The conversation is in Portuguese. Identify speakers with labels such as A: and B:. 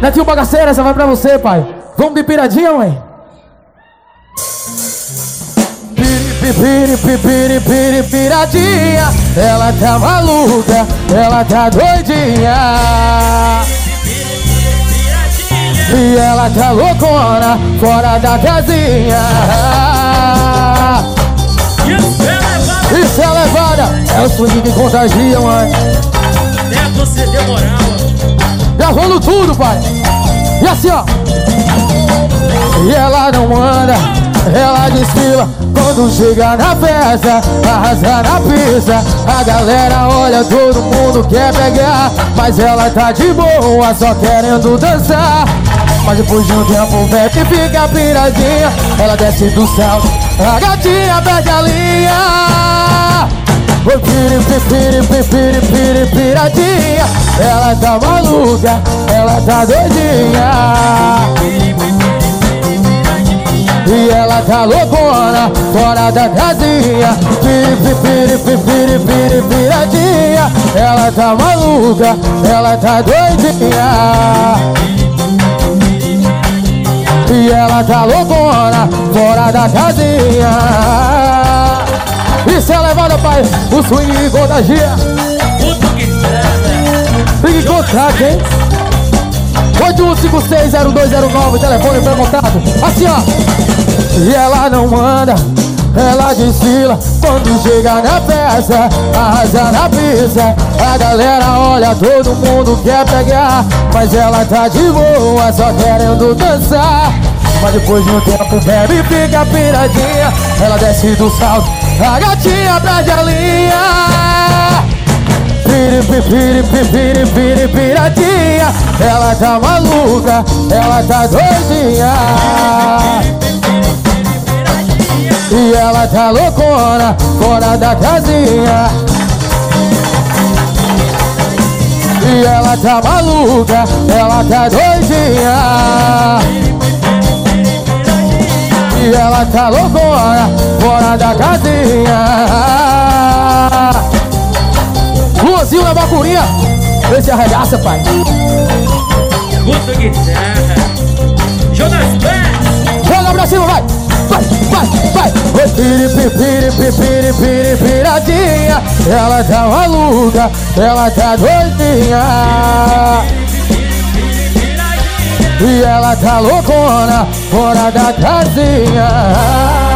A: Netinho Bagaceira, essa vai pra você, pai. Vamos de piradinha, mãe? Piradinha. Ela tá maluca, ela tá doidinha. E ela tá loucona, fora da casinha. Isso é levada, é o swing que contagia, mãe.
B: Até você demorar,
A: gravando tudo, pai. E assim, ó. E ela não manda, ela desfila. Quando chega na festa, arrasa na pista. A galera olha, todo mundo quer pegar, mas ela tá de boa, só querendo dançar. Mas depois de um tempo mete e fica piradinha. Ela desce do salto, a gatinha perde a linha. Oi, piradinha. Ela tá maluca, ela tá doidinha. E ela tá loucona, fora da casinha. Piradinha. Ela tá maluca, ela tá doidinha. E ela tá loucona, fora da casinha. Isso é levada, pai, o swing contagia. Ligue contato, hein? 81560209, telefone pra contato. Assim, ó. E ela não manda, ela desfila. Quando chega na festa, arrasa na pista. A galera olha, todo mundo quer pegar, mas ela tá de boa, só querendo dançar. Mas depois de um tempo bebe e fica piradinha. Ela desce do salto, a gatinha perde a linha. Piradinha. Ela tá maluca, ela tá doidinha. E ela tá loucona, fora da casinha. E ela tá maluca, ela tá doidinha. E ela tá loucona, fora da casinha. Luanzinho na bacurinha, vê se arregaça, pai.
B: Guto Guitarra, Jonas Pérez.
A: Joga pra cima, vai. Vai. Piradinha. Ela tá maluca, ela tá doidinha. E ela tá loucona, fora da casinha.